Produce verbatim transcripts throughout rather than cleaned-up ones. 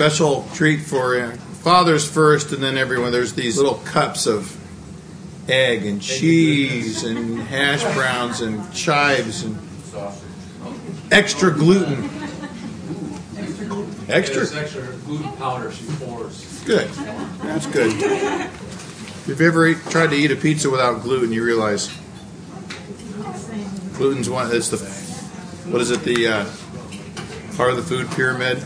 special treat for uh, fathers first, and then everyone. There's these little cups of egg and cheese and hash browns and chives and extra gluten. Extra? There's extra gluten powder she pours. Good. That's good. If you've ever eat, tried to eat a pizza without gluten, you realize gluten's one. It's the what is it? The uh, part of the food pyramid.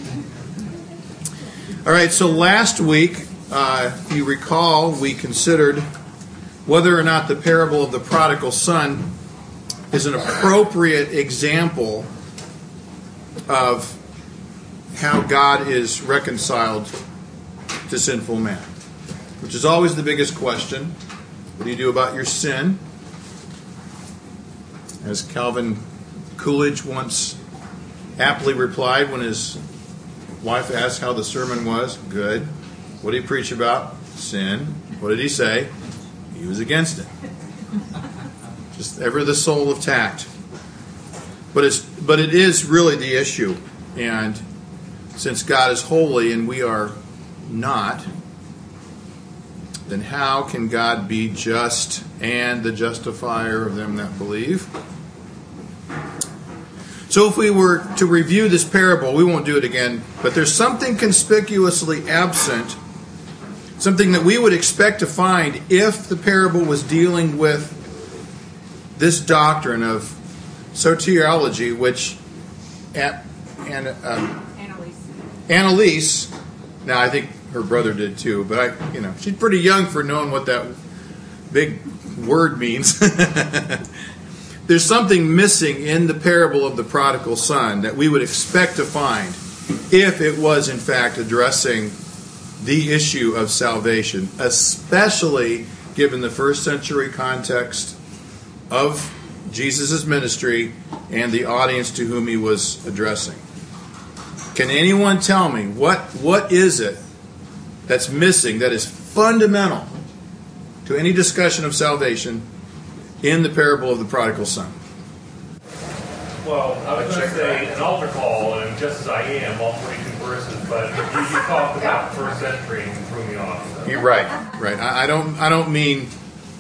All right. So last week, uh, if you recall, we considered whether or not the parable of the prodigal son is an appropriate example of how God is reconciled to sinful man, which is always the biggest question. What do you do about your sin? As Calvin Coolidge once aptly replied when his wife asked how the sermon was, good. What did he preach about? Sin. What did he say? He was against it. Just ever the soul of tact. But it's but it is really the issue. And since God is holy and we are not, then how can God be just and the justifier of them that believe? So if we were to review this parable, we won't do it again, but there's something conspicuously absent, something that we would expect to find if the parable was dealing with this doctrine of soteriology, which at, and, um, Annalise, now I think her brother did too, but I, you know, she's pretty young for knowing what that big word means. There's something missing in the parable of the prodigal son that we would expect to find if it was in fact addressing the issue of salvation, especially given the first century context of Jesus' ministry and the audience to whom he was addressing. Can anyone tell me what what is it that's missing, that is fundamental to any discussion of salvation in the parable of the prodigal son? Well, I was going to say an altar call, and just as I am, all forty-two verses, but you, you talked about the first century and threw me off. So. You're right, right. I, I don't I don't mean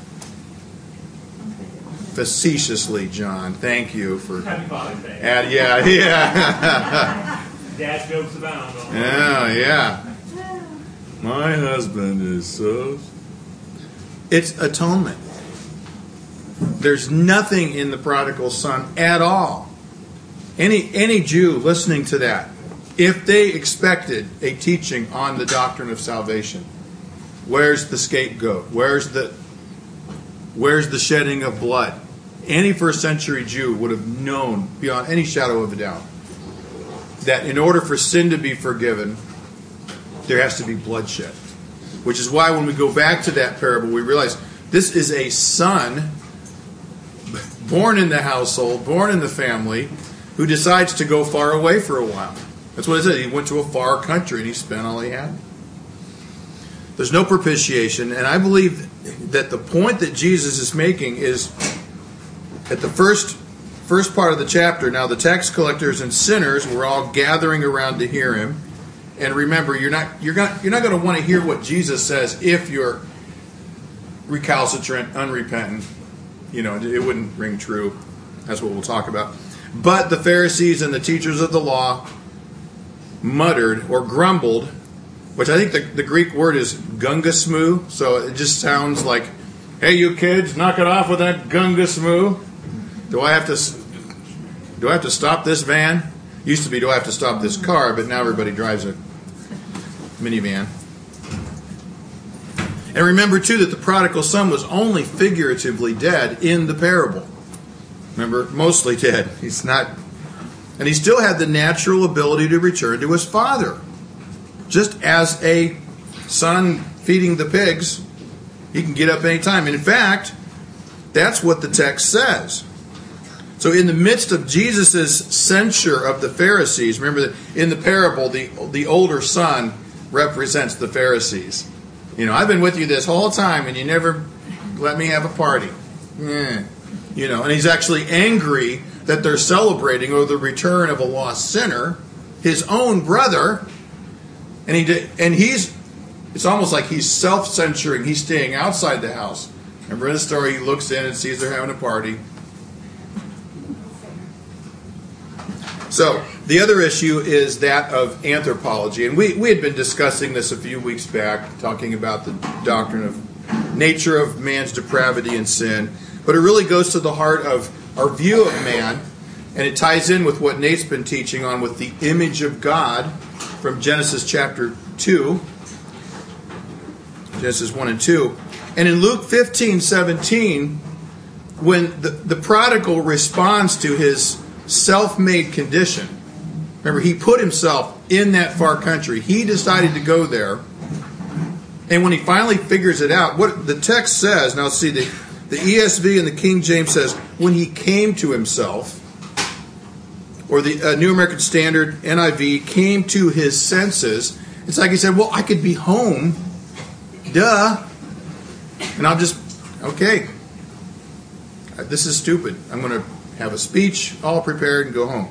facetiously, John. Thank you for Happy Father's Day. Add, yeah, yeah. Dad jokes abound. Yeah, yeah. My husband is so... It's atonement. There's nothing in the prodigal son at all. Any any Jew listening to that, if they expected a teaching on the doctrine of salvation, where's the scapegoat? Where's the where's the shedding of blood? Any first century Jew would have known beyond any shadow of a doubt that in order for sin to be forgiven, there has to be bloodshed. Which is why when we go back to that parable, we realize this is a son born in the household, born in the family, who decides to go far away for a while. That's what it says. He went to a far country and he spent all he had. There's no propitiation, and I believe that the point that Jesus is making is at the first first part of the chapter. Now the tax collectors and sinners were all gathering around to hear him. And remember, you're not you're not you're not going to want to hear what Jesus says if you're recalcitrant, unrepentant. You know, it wouldn't ring true. That's what we'll talk about. But the Pharisees and the teachers of the law muttered or grumbled, which I think the, the Greek word is gungasmu. So it just sounds like, hey, you kids, knock it off with that gungasmu. Do I have to do I have to stop this van? Used to be, do I have to stop this car? But now everybody drives a minivan. And remember, too, that the prodigal son was only figuratively dead in the parable. Remember, mostly dead. He's not... And he still had the natural ability to return to his father. Just as a son feeding the pigs, he can get up any time. And in fact, that's what the text says. So in the midst of Jesus' censure of the Pharisees, remember that in the parable, the, the older son represents the Pharisees. You know, I've been with you this whole time and you never let me have a party. Yeah. You know, and he's actually angry that they're celebrating over the return of a lost sinner, his own brother, And he did, and he's, it's almost like he's self-censoring. He's staying outside the house. Remember in the story, he looks in and sees they're having a party. So, the other issue is that of anthropology. And we, we had been discussing this a few weeks back, talking about the doctrine of nature of man's depravity and sin. But it really goes to the heart of our view of man. And it ties in with what Nate's been teaching on with the image of God from Genesis chapter two. Genesis one and two. And in Luke fifteen seventeen, when the, the prodigal responds to his self-made condition, remember, he put himself in that far country. He decided to go there. And when he finally figures it out, what the text says, now see, the, the E S V and the King James says, when he came to himself, or the uh, New American Standard, N I V, came to his senses. It's like he said, well, I could be home. Duh. And I'll just, okay. This is stupid. I'm going to have a speech all prepared and go home.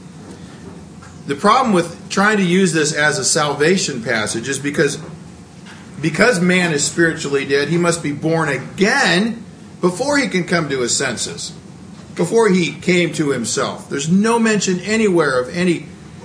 The problem with trying to use this as a salvation passage is because, because man is spiritually dead, he must be born again before he can come to his senses. Before he came to himself. There's no mention anywhere of any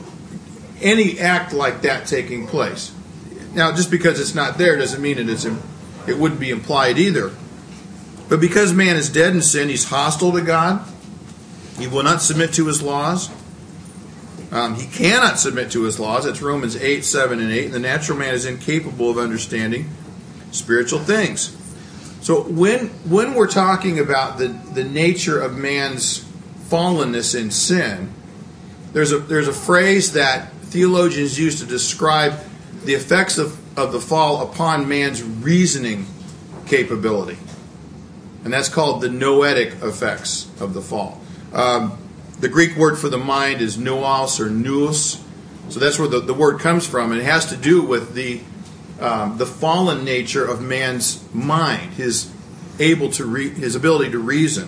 any act like that taking place. Now, just because it's not there doesn't mean it is, it wouldn't be implied either. But because man is dead in sin, he's hostile to God. He will not submit to his laws. Um, he cannot submit to his laws. That's Romans eight, seven, and eight. And the natural man is incapable of understanding spiritual things. So when when we're talking about the, the nature of man's fallenness in sin, there's a there's a phrase that theologians use to describe the effects of, of the fall upon man's reasoning capability. And that's called the noetic effects of the fall. Um, the Greek word for the mind is nous or nous. So that's where the, the word comes from. And it has to do with the Um, the fallen nature of man's mind, his able to re- his ability to reason.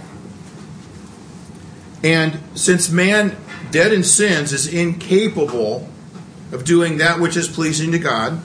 And since man, dead in sins, is incapable of doing that which is pleasing to God,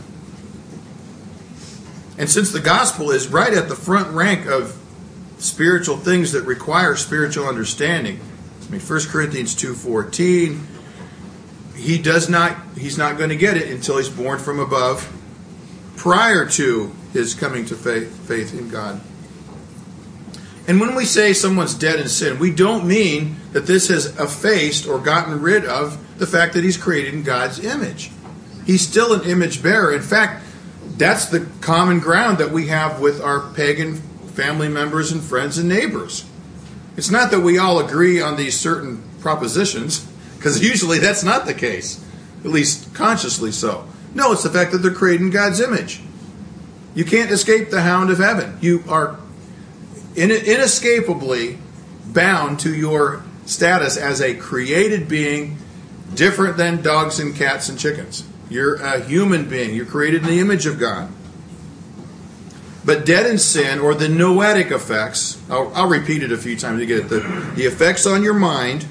and since the gospel is right at the front rank of spiritual things that require spiritual understanding, I mean, First Corinthians two fourteen, he does not, he's not going to get it until he's born from above, prior to his coming to faith, faith in God. And when we say someone's dead in sin, we don't mean that this has effaced or gotten rid of the fact that he's created in God's image. He's still an image bearer. In fact, that's the common ground that we have with our pagan family members and friends and neighbors. It's not that we all agree on these certain propositions, because usually that's not the case, at least consciously so. No, it's the fact that they're created in God's image. You can't escape the hound of heaven. You are inescapably bound to your status as a created being, different than dogs and cats and chickens. You're a human being. You're created in the image of God. But dead in sin, or the noetic effects, I'll, I'll repeat it a few times to get it. The, the effects on your mind.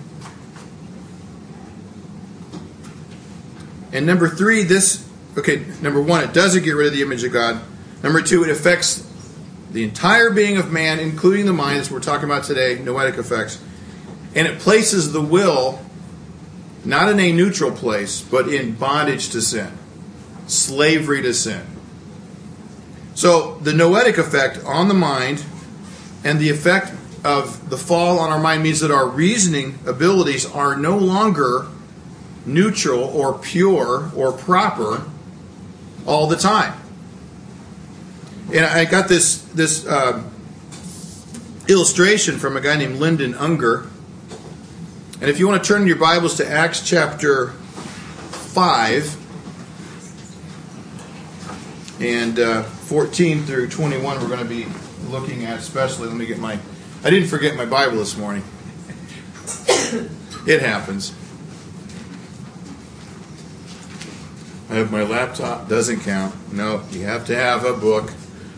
And number three, this, okay, number one, it doesn't get rid of the image of God. Number two, it affects the entire being of man, including the mind, as we're talking about today, noetic effects. And it places the will not in a neutral place, but in bondage to sin, slavery to sin. So the noetic effect on the mind and the effect of the fall on our mind means that our reasoning abilities are no longer neutral or pure or proper all the time. And I got this this uh, illustration from a guy named Lyndon Unger. And if you want to turn your Bibles to Acts chapter five and uh, fourteen through twenty-one, we're going to be looking at especially. Let me get my... I didn't forget my Bible this morning. It happens. I have my laptop. Doesn't count. No, you have to have a book.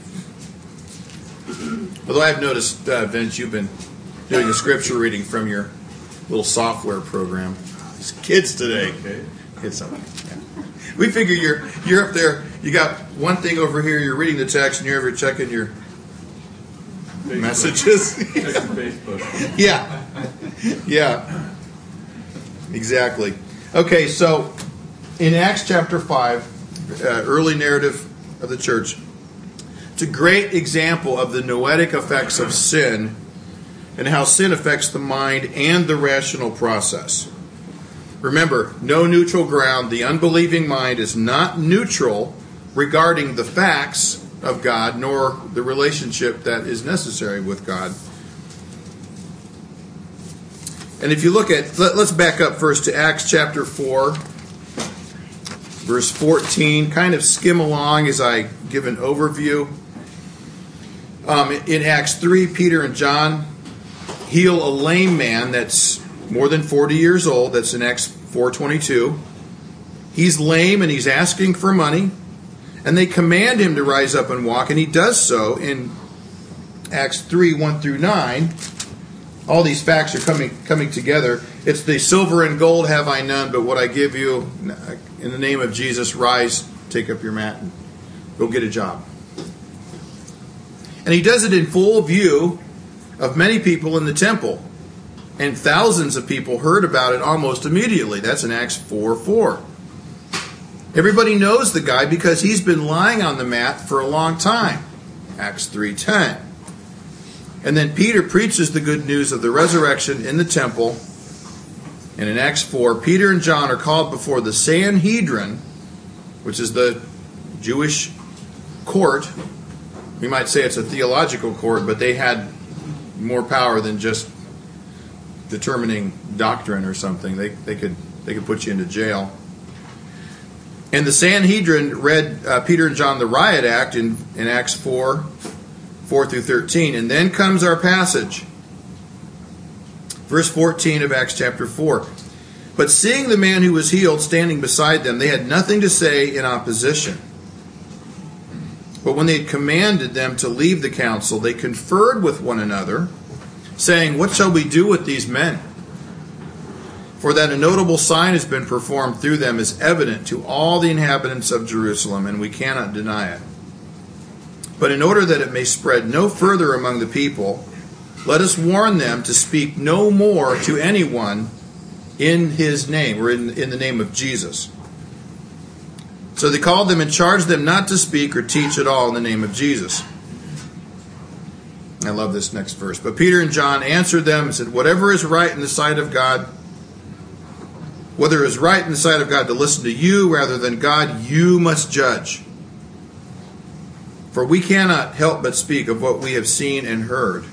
Although I've noticed, uh, Vince, you've been doing a scripture reading from your little software program. It's kids today. Okay. It's something. Yeah. We figure you're you're up there. You got one thing over here. You're reading the text, and you're over checking your Facebook. Messages. Facebook. Yeah, yeah, exactly. Okay, so in Acts chapter five, uh, early narrative of the church, it's a great example of the noetic effects of sin and how sin affects the mind and the rational process. Remember, no neutral ground. The unbelieving mind is not neutral regarding the facts of God, nor the relationship that is necessary with God. And if you look at, let, let's back up first to Acts chapter four, verse fourteen. Kind of skim along as I give an overview. Um, in Acts three, Peter and John heal a lame man that's more than forty years old. That's in Acts four twenty-two. He's lame and he's asking for money. And they command him to rise up and walk, and he does so in Acts three, one through nine. All these facts are coming coming together. It's the silver and gold have I none, but what I give you, in the name of Jesus, rise, take up your mat, and go get a job. And he does it in full view of many people in the temple. And thousands of people heard about it almost immediately. That's in Acts four four. Everybody knows the guy because he's been lying on the mat for a long time. Acts three ten. And then Peter preaches the good news of the resurrection in the temple. And in Acts four, Peter and John are called before the Sanhedrin, which is the Jewish court. We might say it's a theological court, but they had more power than just determining doctrine or something. They they could they could put you into jail. And the Sanhedrin read uh, Peter and John the riot act in, in Acts four, four through thirteen. And then comes our passage. Verse fourteen of Acts chapter four. But seeing the man who was healed standing beside them, they had nothing to say in opposition. But when they had commanded them to leave the council, they conferred with one another, saying, "What shall we do with these men? For that a notable sign has been performed through them is evident to all the inhabitants of Jerusalem, and we cannot deny it. But in order that it may spread no further among the people, let us warn them to speak no more to anyone in his name," or in, in the name of Jesus. So they called them and charged them not to speak or teach at all in the name of Jesus. I love this next verse. But Peter and John answered them and said, "Whatever is right in the sight of God, whether it is right in the sight of God to listen to you rather than God, you must judge. For we cannot help but speak of what we have seen and heard."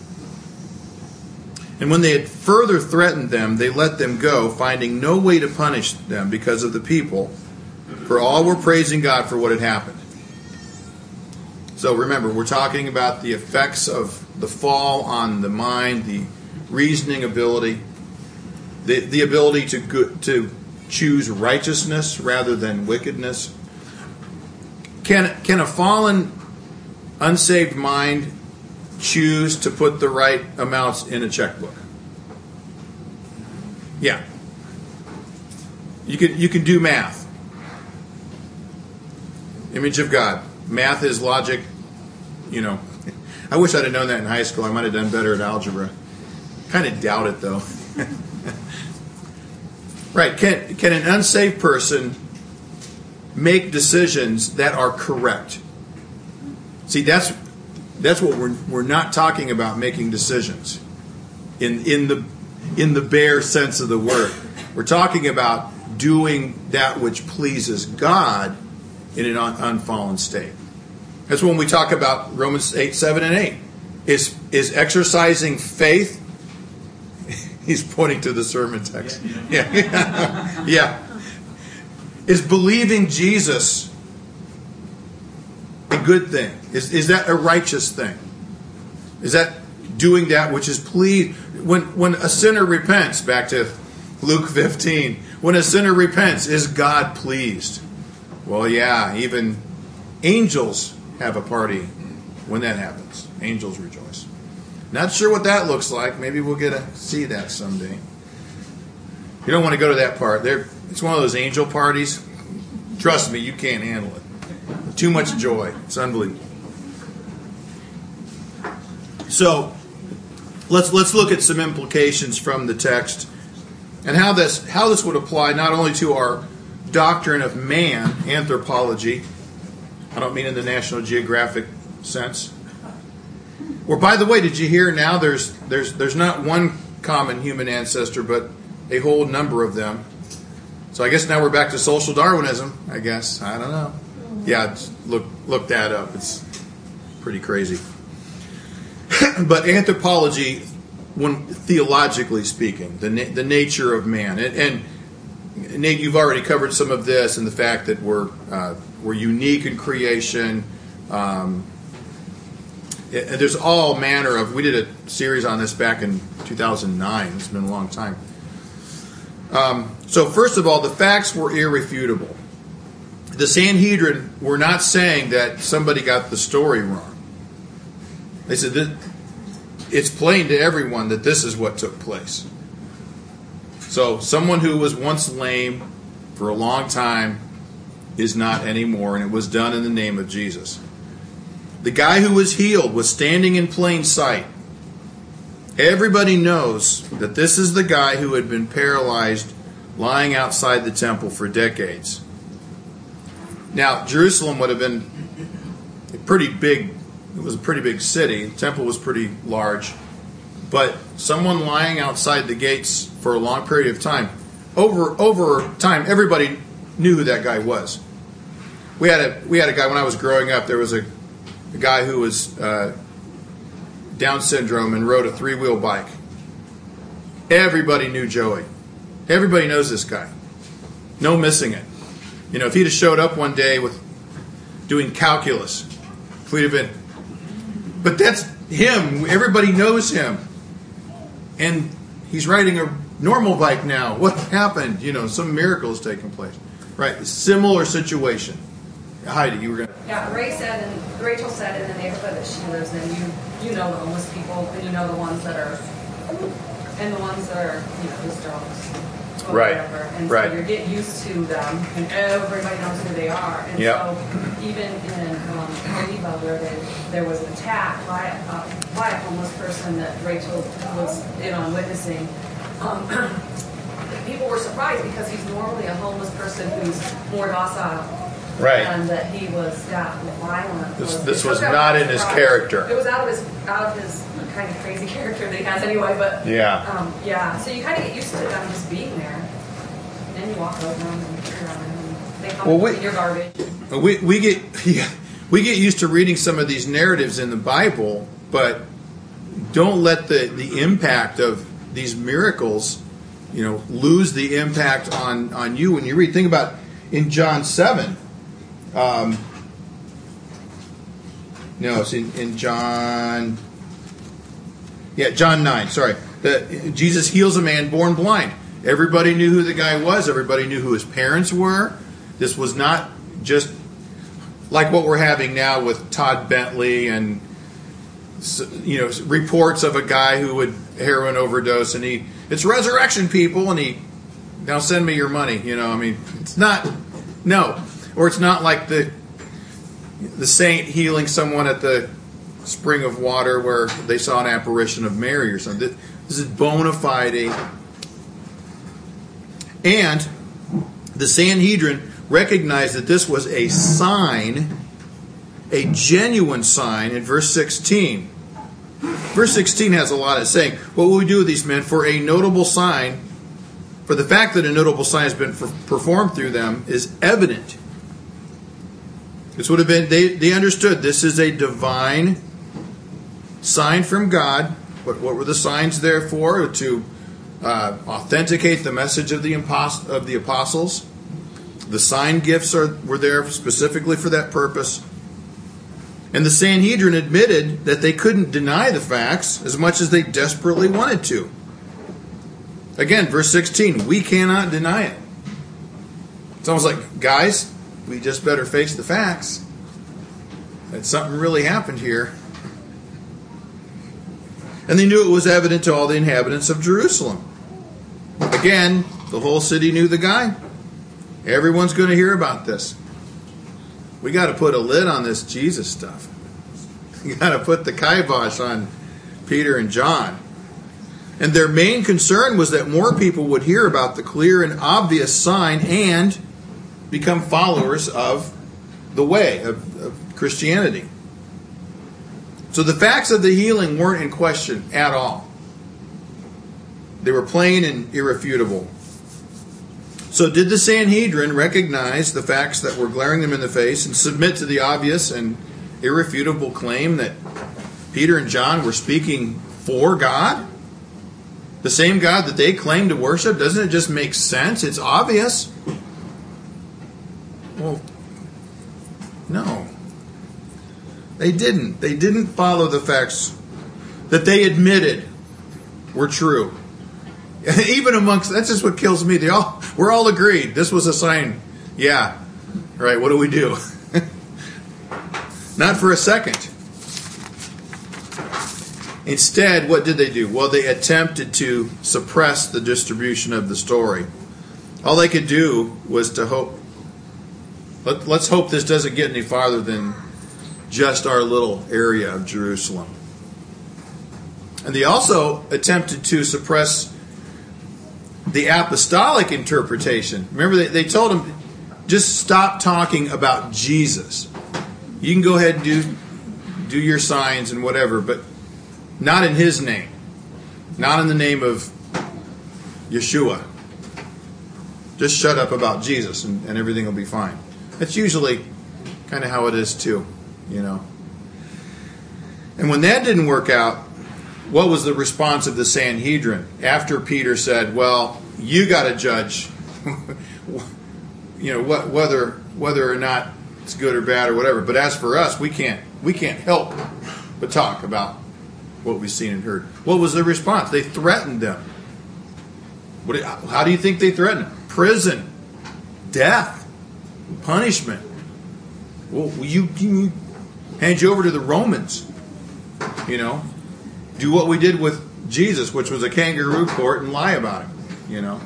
And when they had further threatened them, they let them go, finding no way to punish them because of the people, for all were praising God for what had happened. So remember, we're talking about the effects of the fall on the mind, the reasoning ability, the, the ability to go, to choose righteousness rather than wickedness. Can, can a fallen, unsaved mind choose to put the right amounts in a checkbook? Yeah. You can, you can do math. Image of God. Math is logic. You know, I wish I'd have known that in high school. I might have done better at algebra. Kind of doubt it, though. Right. Can, can an unsaved person make decisions that are correct? See, that's that's what we're we're not talking about, making decisions in in the in the bare sense of the word. We're talking about doing that which pleases God in an un, unfallen state. That's when we talk about Romans eight, seven, and eight. Is is exercising faith? He's pointing to the sermon text. Yeah. Yeah. Yeah. Is believing Jesus a good thing? Is is that a righteous thing? Is that doing that which is pleased? When when a sinner repents, back to Luke fifteen, when a sinner repents, is God pleased? Well, yeah, even angels have a party when that happens. Angels rejoice. Not sure what that looks like. Maybe we'll get to see that someday. You don't want to go to that part. There, it's one of those angel parties. Trust me, you can't handle it. Too much joy. It's unbelievable. So, let's let's look at some implications from the text and how this how this would apply not only to our doctrine of man, anthropology. I don't mean in the National Geographic sense. Or, by the way, did you hear now there's there's there's not one common human ancestor, but a whole number of them. So I guess now we're back to social Darwinism, I guess. I don't know. Yeah, look look that up. It's pretty crazy. But anthropology, when theologically speaking, the na- the nature of man, and, and Nate, you've already covered some of this, and the fact that we're uh, we're unique in creation. Um, it, there's all manner of. We did a series on this back in two thousand nine. It's been a long time. Um, so first of all, the facts were irrefutable. The Sanhedrin were not saying that somebody got the story wrong. They said that it's plain to everyone that this is what took place. So someone who was once lame for a long time is not anymore, and it was done in the name of Jesus. The guy who was healed was standing in plain sight. Everybody knows that this is the guy who had been paralyzed lying outside the temple for decades. Now, Jerusalem would have been a pretty big, it was a pretty big city. The temple was pretty large. But someone lying outside the gates for a long period of time, over over time, everybody knew who that guy was. We had a we had a guy when I was growing up. There was a, a guy who was uh, Down syndrome and rode a three-wheel bike. Everybody knew Joey. Everybody knows this guy. No missing it. You know, if he'd have showed up one day with doing calculus, we'd have been. But that's him. Everybody knows him. And he's riding a normal bike now. What happened? You know, some miracle has taken place. Right. Similar situation. Heidi, you were going to... Yeah, Ray said, and Rachel said in the neighborhood that she lives in, you you know the homeless people, and you know the ones that are, and the ones that are, you know, just dogs. Or right. Whatever. And right. so you get used to them, and everybody knows who they are. And yep. so even in um, Geneva, where they, there was an attack by, uh, by a homeless person that Rachel was in on witnessing, um, people were surprised because he's normally a homeless person who's more docile. Right. And that he was yeah, violent. This, was, this was not in his character. It was out of his out of his kind of crazy character that he has anyway. But yeah, um, yeah. So you kind of get used to them just being there, and then you walk over them and look around them, and they come well, well, we, in your garbage. We we get yeah, we get used to reading some of these narratives in the Bible, but don't let the, the impact of these miracles, you know, lose the impact on, on you when you read. Think about in John seven. Um, no, it's in, in John. Yeah, John nine. Sorry, the, Jesus heals a man born blind. Everybody knew who the guy was. Everybody knew who his parents were. This was not just like what we're having now with Todd Bentley and, you know, reports of a guy who would heroin overdose and he it's resurrection people and he now send me your money. You know, I mean, it's not no. Or it's not like the the saint healing someone at the spring of water where they saw an apparition of Mary or something. This is bona fide. And the Sanhedrin recognized that this was a sign, a genuine sign in verse sixteen. Verse sixteen has a lot of saying. What will we do with these men? For a notable sign, for the fact that a notable sign has been performed through them is evident. This would have been, they, they understood this is a divine sign from God. What, what were the signs there for? To uh, authenticate the message of the, impos- of the apostles. The sign gifts are, were there specifically for that purpose. And the Sanhedrin admitted that they couldn't deny the facts as much as they desperately wanted to. Again, verse sixteen, we cannot deny it. It's almost like, guys, we just better face the facts. That something really happened here. And they knew it was evident to all the inhabitants of Jerusalem. Again, the whole city knew the guy. Everyone's going to hear about this. We got to put a lid on this Jesus stuff. You got to put the kibosh on Peter and John. And their main concern was that more people would hear about the clear and obvious sign and become followers of the way of, of Christianity. So the facts of the healing weren't in question at all. They were plain and irrefutable. So did the Sanhedrin recognize the facts that were glaring them in the face and submit to the obvious and irrefutable claim that Peter and John were speaking for God? The same God that they claim to worship? Doesn't it just make sense? It's obvious. Well, no. They didn't. They didn't follow the facts that they admitted were true. Even amongst, that's just what kills me. They all, we're all agreed. This was a sign. Yeah. Right. What do we do? Not for a second. Instead, what did they do? Well, they attempted to suppress the distribution of the story. All they could do was to hope. Let, let's hope this doesn't get any farther than just our little area of Jerusalem. And they also attempted to suppress the apostolic interpretation. Remember, they, they told him, just stop talking about Jesus. You can go ahead and do, do your signs and whatever, but not in his name. Not in the name of Yeshua. Just shut up about Jesus and, and everything will be fine. That's usually kind of how it is too, you know. And when that didn't work out, what was the response of the Sanhedrin after Peter said, well, you got to judge you know, what, whether whether or not it's good or bad or whatever. But as for us, we can't we can't help but talk about what we've seen and heard. What was the response? They threatened them. What, how do you think they threatened them? Prison, death, punishment. Well, you, you hand you over to the Romans, you know. Do what we did with Jesus, which was a kangaroo court, and lie about him, you know.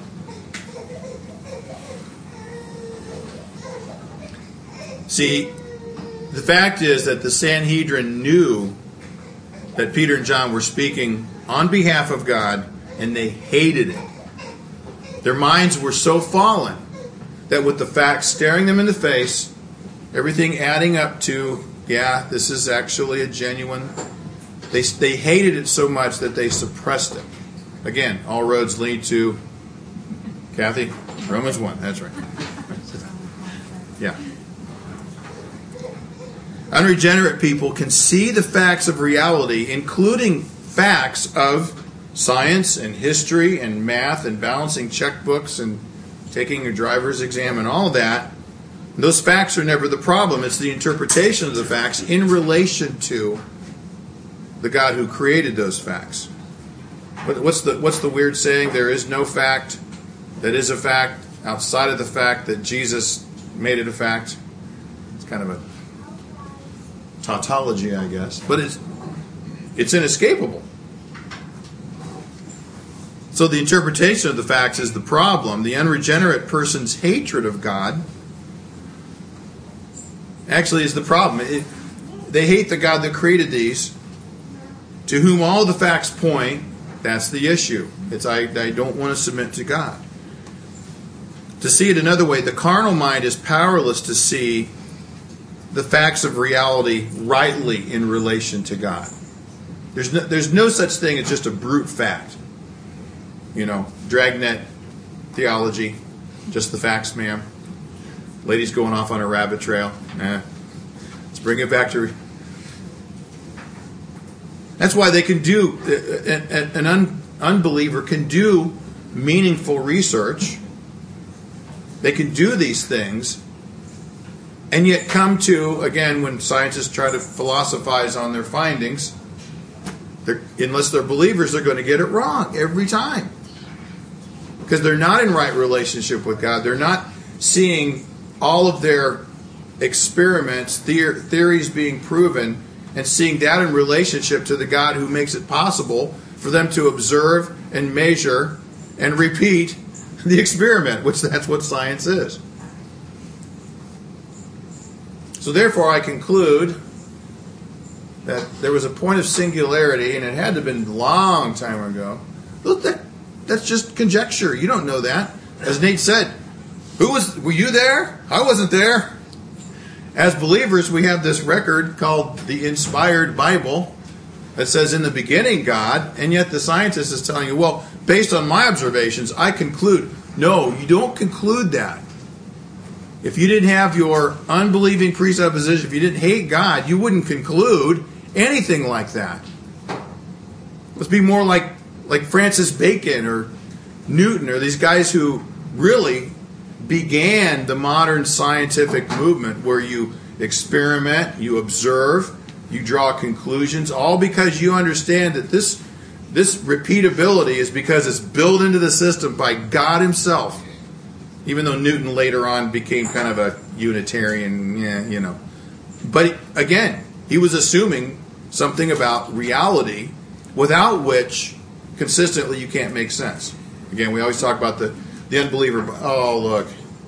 See, the fact is that the Sanhedrin knew that Peter and John were speaking on behalf of God, and they hated it. Their minds were so fallen that with the facts staring them in the face, everything adding up to, yeah, this is actually a genuine... They they hated it so much that they suppressed it. Again, all roads lead to, Kathy, Romans one. That's right. Yeah. Unregenerate people can see the facts of reality, including facts of science and history and math and balancing checkbooks and taking your driver's exam and all of that. Those facts are never the problem. It's the interpretation of the facts in relation to the God who created those facts. What's the what's the weird saying? There is no fact that is a fact outside of the fact that Jesus made it a fact. It's kind of a tautology, I guess. But it's it's inescapable. So the interpretation of the facts is the problem. The unregenerate person's hatred of God actually is the problem. It, they hate the God that created these, to whom all the facts point. That's the issue. It's I, I don't want to submit to God. To see it another way, the carnal mind is powerless to see the facts of reality rightly in relation to God. There's no, there's no such thing as just a brute fact. You know, dragnet theology, just the facts, ma'am. Lady's going off on a rabbit trail. Eh. Let's bring it back to... That's why they can do, an un, unbeliever can do meaningful research. They can do these things and yet come to, again, when scientists try to philosophize on their findings, they're, unless they're believers, they're going to get it wrong every time. Because they're not in right relationship with God. They're not seeing all of their experiments, theor- theories being proven, and seeing that in relationship to the God who makes it possible for them to observe and measure and repeat the experiment, which that's what science is. So therefore I conclude that there was a point of singularity, and it had to have been a long time ago. Look, that, that's just conjecture. You don't know that. As Nate said, who was? Were you there? I wasn't there. As believers, we have this record called the inspired Bible that says, in the beginning, God, and yet the scientist is telling you, well, based on my observations, I conclude. No, you don't conclude that. If you didn't have your unbelieving presupposition, if you didn't hate God, you wouldn't conclude anything like that. Let's be more like, like Francis Bacon or Newton or these guys who really began the modern scientific movement where you experiment, you observe, you draw conclusions, all because you understand that this, this repeatability is because it's built into the system by God himself. Even though Newton later on became kind of a Unitarian, yeah, you know. But again, he was assuming something about reality without which consistently you can't make sense. Again, we always talk about the, the unbeliever. Oh, look.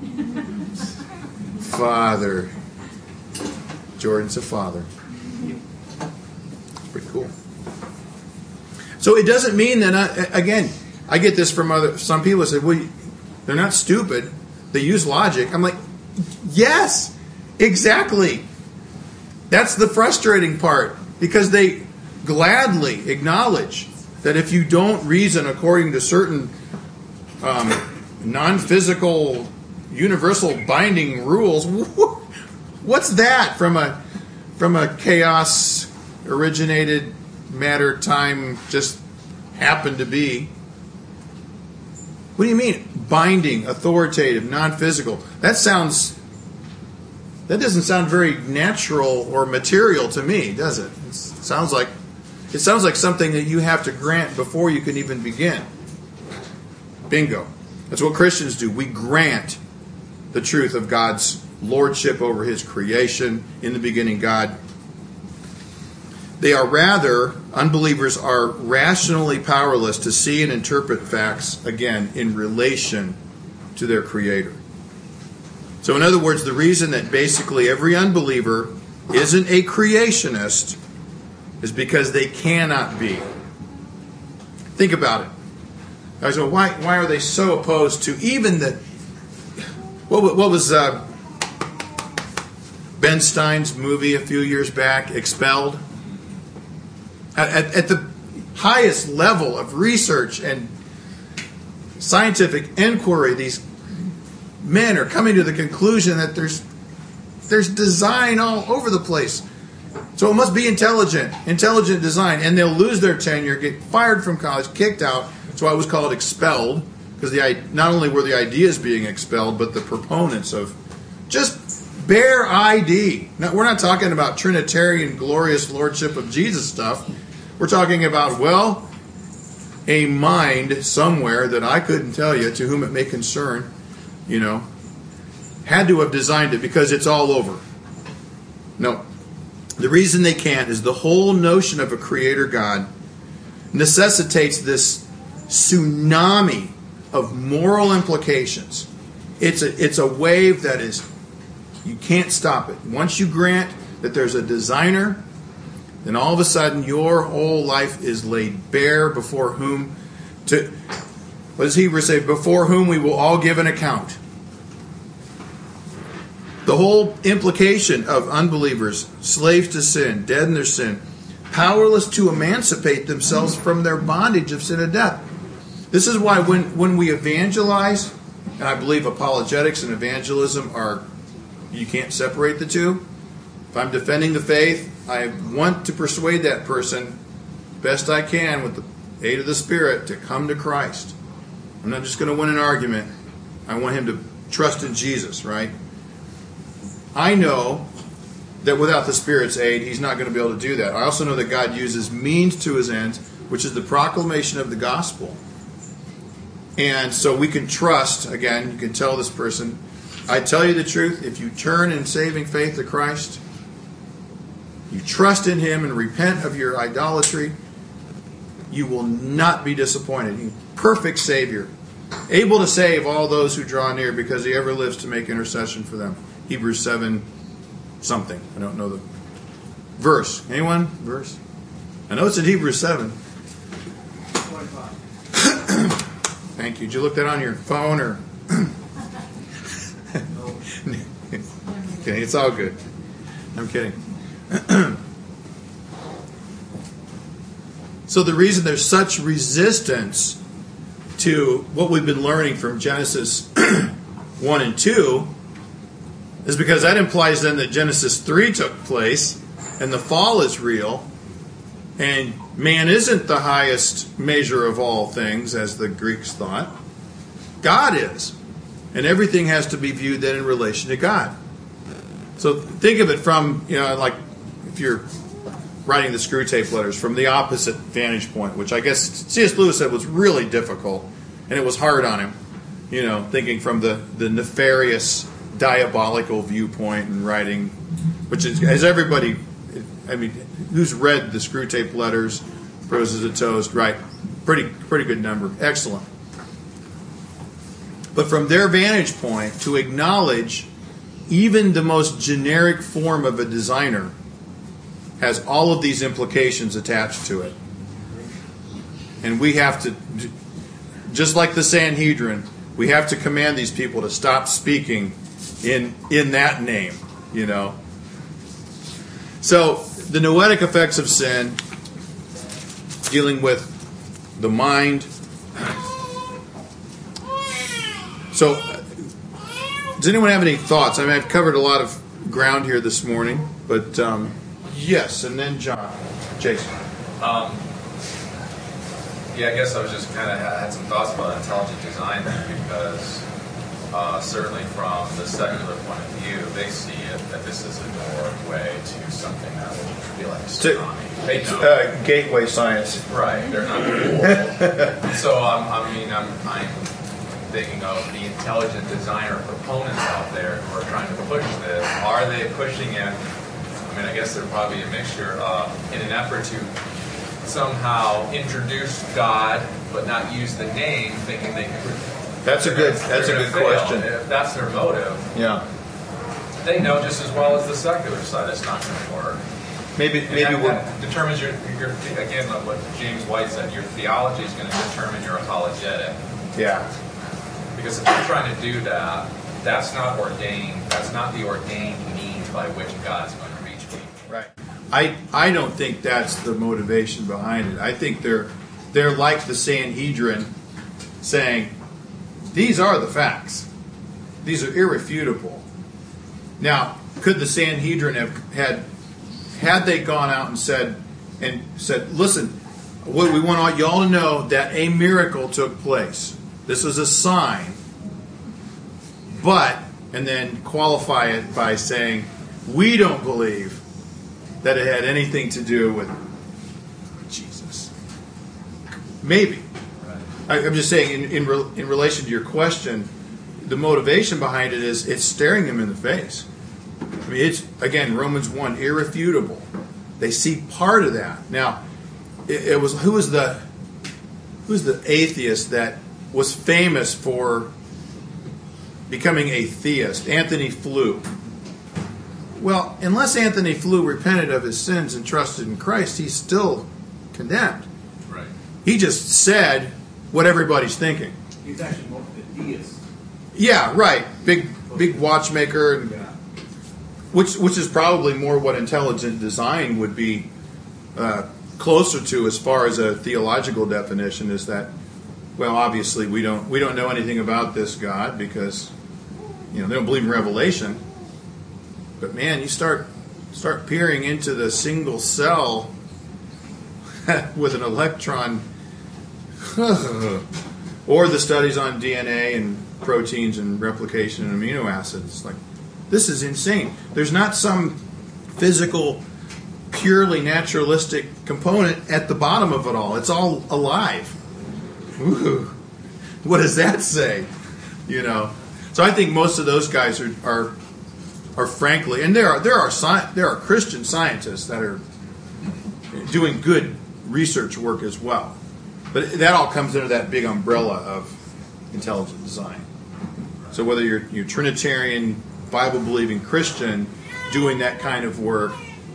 Father. Jordan's a father. Pretty cool. So it doesn't mean that, I, again, I get this from other, some people say, well, they're not stupid. They use logic. I'm like, yes, exactly. That's the frustrating part, because they gladly acknowledge that if you don't reason according to certain um, non-physical, universal binding rules, what's that from a from a chaos originated matter time just happened to be? What do you mean? Binding, authoritative, non-physical. That sounds, that doesn't sound very natural or material to me, does it? It sounds like, it sounds like something that you have to grant before you can even begin. Bingo. That's what Christians do. We grant the truth of God's lordship over his creation. In the beginning, God. They are rather, unbelievers are rationally powerless to see and interpret facts, again, in relation to their Creator. So in other words, the reason that basically every unbeliever isn't a creationist is because they cannot be. Think about it. I said, why, why are they so opposed to even the... What, what was uh, Ben Stein's movie a few years back, Expelled? At, at the highest level of research and scientific inquiry, these men are coming to the conclusion that there's there's design all over the place. So it must be intelligent, intelligent design, and they'll lose their tenure, get fired from college, kicked out. That's why it was called Expelled, because the not only were the ideas being expelled, but the proponents of just bare I D. Now, we're not talking about Trinitarian glorious lordship of Jesus stuff. We're talking about, well, a mind somewhere that I couldn't tell you, to whom it may concern, you know, had to have designed it because it's all over. No. The reason they can't is the whole notion of a creator God necessitates this tsunami of moral implications. It's a, it's a wave that is, you can't stop it. Once you grant that there's a designer, then all of a sudden your whole life is laid bare before whom, to, what does Hebrews say? Before whom we will all give an account. The whole implication of unbelievers, slaves to sin, dead in their sin, powerless to emancipate themselves from their bondage of sin and death. This is why when, when we evangelize, and I believe apologetics and evangelism are, you can't separate the two. If I'm defending the faith, I want to persuade that person best I can with the aid of the Spirit to come to Christ. I'm not just going to win an argument. I want him to trust in Jesus, right? I know that without the Spirit's aid, he's not going to be able to do that. I also know that God uses means to his ends, which is the proclamation of the gospel. And so we can trust, again, you can tell this person, I tell you the truth, if you turn in saving faith to Christ, you trust in him and repent of your idolatry, you will not be disappointed. He's a perfect Savior, able to save all those who draw near because he ever lives to make intercession for them. Hebrews seven something. I don't know the verse. Anyone? Verse? I know it's in Hebrews seven. Thank you. Did you look that on your phone or? Okay, it's all good. I'm kidding. So the reason there's such resistance to what we've been learning from Genesis one and two is because that implies then that Genesis three took place and the fall is real and man isn't the highest measure of all things as the Greeks thought. God is. And everything has to be viewed then in relation to God. So think of it from, you know, like if you're writing the Screw Tape Letters from the opposite vantage point, which I guess C S Lewis said was really difficult, and it was hard on him, you know, thinking from the, the nefarious, diabolical viewpoint and writing, which is, as everybody, I mean, who's read the Screw Tape Letters, Prose as a Toast, right, pretty, pretty good number, excellent. But from their vantage point, to acknowledge even the most generic form of a designer has all of these implications attached to it. And we have to, just like the Sanhedrin, we have to command these people to stop speaking in in that name, you know. So, the noetic effects of sin, dealing with the mind. So, does anyone have any thoughts? I mean, I've covered a lot of ground here this morning, but um, yes, and then John. Jason. Um, yeah, I guess I was just kind of had some thoughts about intelligent design there because uh, certainly from the secular point of view, they see it that this is a doorway to something that will be like astronomy. They know. Uh, gateway science. Right, they're not cool. So, um, I mean, I'm, I'm thinking of the intelligent designer proponents out there who are trying to push this. Are they pushing it? I mean, I guess they're probably a mixture uh, in an effort to somehow introduce God, but not use the name, thinking they can. That's a good. That's a good question. If that's their motive, yeah, they know just as well as the secular side it's not going to work. Maybe, And maybe that, we're that determines your, your again like what James White said. Your theology is going to determine your apologetic. yeah. Because if you're trying to do that, that's not ordained. That's not the ordained means by which God's going to reach people. Right. I I don't think that's the motivation behind it. I think they're they're like the Sanhedrin, saying these are the facts. These are irrefutable. Now, could the Sanhedrin have had had they gone out and said and said, listen, what we want y'all to know that a miracle took place. This is a sign. But, and then qualify it by saying, we don't believe that it had anything to do with Jesus. Maybe. Right. I, I'm just saying, in, in, re, in relation to your question, the motivation behind it is it's staring them in the face. I mean, it's, again, Romans one, irrefutable. They see part of that. Now, it, it was, who was the, who's the atheist that was famous for becoming a theist? Anthony Flew. Well, unless Anthony Flew repented of his sins and trusted in Christ, he's still condemned. Right. He just said what everybody's thinking. He's actually more of a deist. Yeah, right. Big, big watchmaker, and, Yeah. which which is probably more what intelligent design would be uh, closer to as far as a theological definition. Is that, well, obviously we don't we don't know anything about this God because, you know, they don't believe in revelation. But man, you start start peering into the single cell with an electron, or the studies on D N A and proteins and replication and amino acids. Like, this is insane. There's not some physical, purely naturalistic component at the bottom of it all. It's all alive. Ooh, what does that say? You know. So I think most of those guys are are, are frankly, and there are there are sci- there are Christian scientists that are doing good research work as well. But that all comes under that big umbrella of intelligent design. So whether you're you're Trinitarian, Bible-believing Christian, doing that kind of work.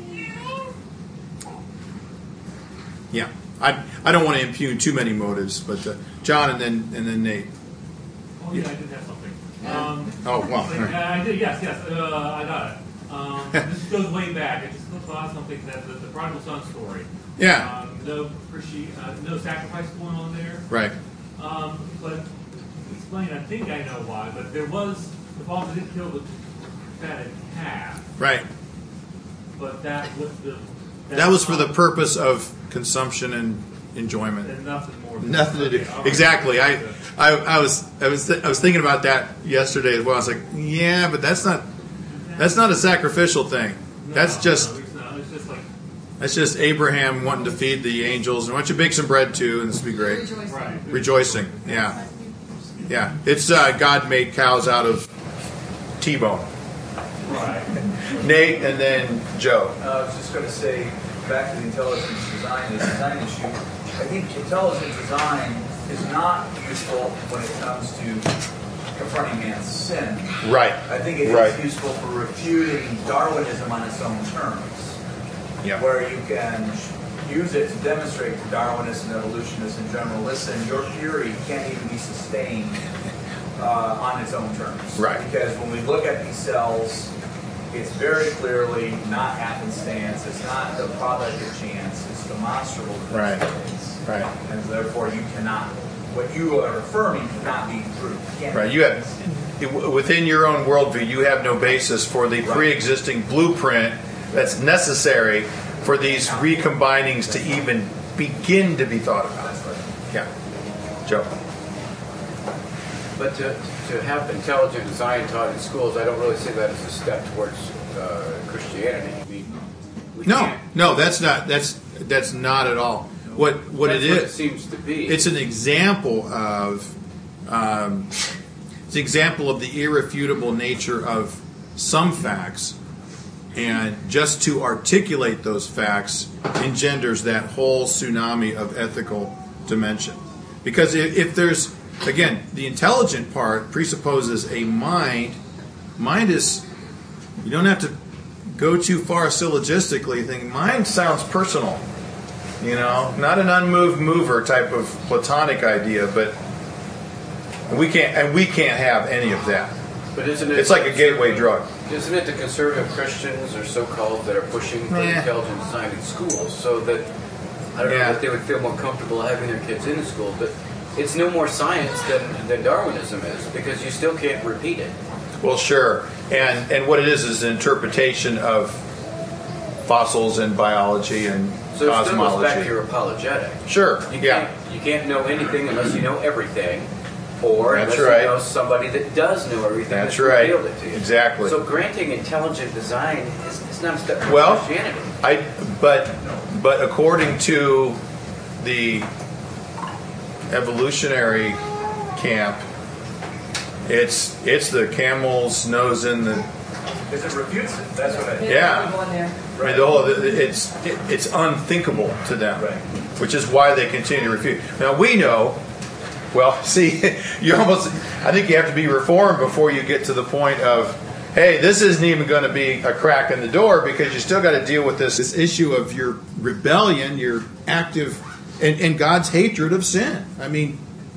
Yeah, I I don't want to impugn too many motives, but uh, John and then and then Nate. Oh yeah, I did have something. Um, Oh wow! like, uh, I did, yes, yes, uh, I got it. Um, this goes way back. I just thought something that the, the prodigal son story. Yeah. Um, no Christi- uh, no sacrifice going on there. Right. Um, but explain. I think I know why. But there was the father did kill the fatted calf. Right. But that was the. That was for the purpose of consumption and enjoyment. And nothing more. Nothing to do. Okay, all right. Exactly. I, I, I was, I was, th- I was thinking about that yesterday as well. I was like, yeah, but that's not, that's not a sacrificial thing. No, That's just, no, it's, not. It's just like that's just Abraham wanting to feed the angels. And why don't you bake some bread too, and this will be great. Rejoicing. right. Rejoicing. Yeah. Yeah. It's uh, God made cows out of T-bone. Right. Nate and then Joe. Uh, I was just going to say, back to the intelligent design, the design issue. I think intelligent design is not useful when it comes to confronting man's sin. Right. I think it is Right. useful for refuting Darwinism on its own terms, Yeah. where you can use it to demonstrate to Darwinists and evolutionists in general, listen, your theory can't even be sustained uh, on its own terms. Right. Because when we look at these cells, it's very clearly not happenstance. It's not the product of chance. It's demonstrable. Right. It's, Right. And therefore, you cannot. What you are affirming cannot be true. Can't Right. be. You have, within your own worldview, you have no basis for the Right. pre-existing blueprint that's necessary for these recombinings to even begin to be thought about. That's right. Yeah. Joe. But to, to have intelligent design taught in schools, I don't really see that as a step towards uh, Christianity. We, we No, can't- no, that's not. That's that's not at all. What what that's it what it is? seems to be. It's an example of. Um, it's an example of the irrefutable nature of some facts, and just to articulate those facts engenders that whole tsunami of ethical dimension. Because if, if there's, again, the intelligent part presupposes a mind. Mind is, you don't have to go too far syllogistically. Think mind sounds personal, you know, not an unmoved mover type of Platonic idea, but we can't, and we can't have any of that. But isn't it? It's like a gateway drug. Isn't it the conservative Christians or so-called that are pushing for Yeah. intelligent design in schools so that I don't Yeah. know that they would feel more comfortable having their kids in the school? But it's no more science than, than Darwinism is because you still can't repeat it. Well, sure, and and what it is is an interpretation of fossils and biology and So it still goes back to cosmology. your apologetic. Sure, You yeah, can't, you can't know anything unless you know everything, or That's unless right. you know somebody that does know everything. That's right. revealed it to you. Exactly. So granting intelligent design is, is not a step towards Well, Christianity. I but but according to the evolutionary camp, it's it's the camel's nose in the. Because it refutes it. That's what I think. Yeah. I'm going there. I mean, the whole it's it's unthinkable to them, Right. which is why they continue to refute. Now we know. Well, see, you almost. I think you have to be reformed before you get to the point of, hey, this isn't even going to be a crack in the door because you still got to deal with this this issue of your rebellion, your active, and, and God's hatred of sin. I mean,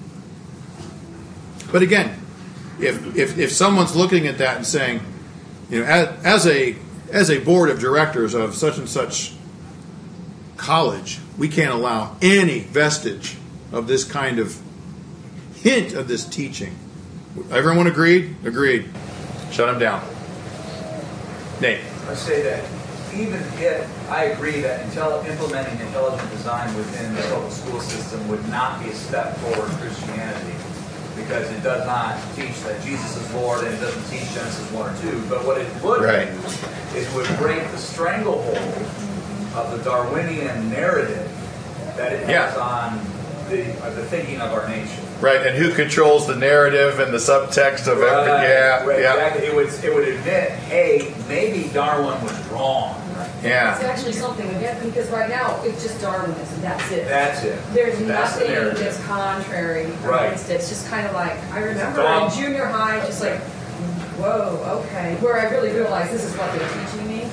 but again, if if if someone's looking at that and saying, you know, as, as a as a board of directors of such and such college, we can't allow any vestige of this kind of hint of this teaching. Everyone agreed? Agreed. Shut them down. Nate. I say that even if I agree that intel- implementing intelligent design within the public school system would not be a step toward Christianity, because it does not teach that Jesus is Lord and it doesn't teach Genesis one or two. But what it would Right. do is would break the stranglehold of the Darwinian narrative that it Yeah. has on the, uh, the thinking of our nation. Right, and who controls the narrative and the subtext of every? Right, Yeah, right, yeah, exactly. It would it would admit, hey, maybe Darwin was wrong. It's yeah. actually something again because right now it's just Darwinism. That's it. That's it. There's That's the nothing narrative. that's contrary Right. against it. It's just kind of like I remember Dog. in junior high, just like, whoa, okay, where I really realized this is what they're teaching me.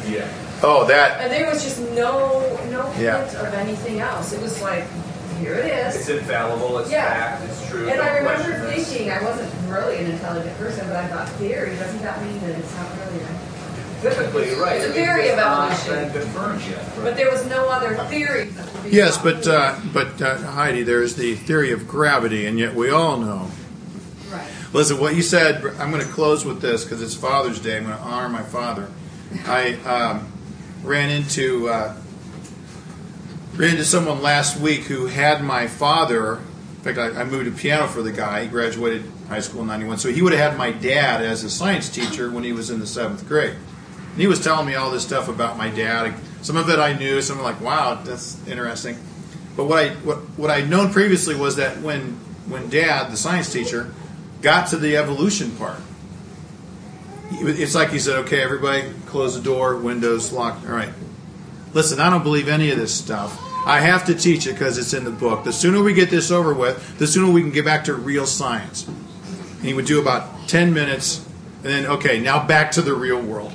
Yeah. Oh, that. And there was just no no hint Yeah. of anything else. It was like, here it It's is. infallible, it's Yeah. fact, it's true. And don't I remember question this. thinking, I wasn't really an intelligent person, but I thought, theory, doesn't that mean that it's not really right? Typically, right. It's a it means theory of not evolution. been confirmed yet. right? But there was no other theories that were being Yes, brought but uh, but uh, Heidi, there's the theory of gravity, and yet we all know. Right. Listen, what you said. I'm going to close with this because it's Father's Day. I'm going to honor my father. I um, ran into uh, ran into someone last week who had my father. In fact, I, I moved a piano for the guy. He graduated high school in ninety-one, so he would have had my dad as a science teacher when he was in the seventh grade. And he was telling me all this stuff about my dad. Some of it I knew. Some of it like, wow, that's interesting. But what I what what I'd known previously was that when when Dad, the science teacher, got to the evolution part, it's like he said, "Okay, everybody, close the door, windows locked. All right, listen, I don't believe any of this stuff. I have to teach it because it's in the book. The sooner we get this over with, the sooner we can get back to real science." And he would do about ten minutes, and then okay, now back to the real world.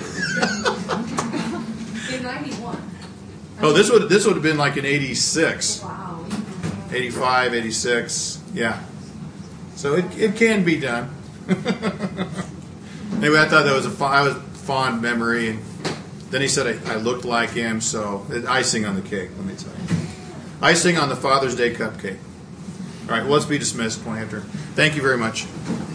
In ninety-one. Oh, this would this would have been like in eighty-six. Wow. eighty-five, eighty-six, yeah. So it, it can be done. Anyway, I thought that was a fond, I was fond memory. And then he said I, I looked like him, so icing on the cake, let me tell you. Icing on the Father's Day cupcake. All right, well, let's be dismissed. Point after. Thank you very much.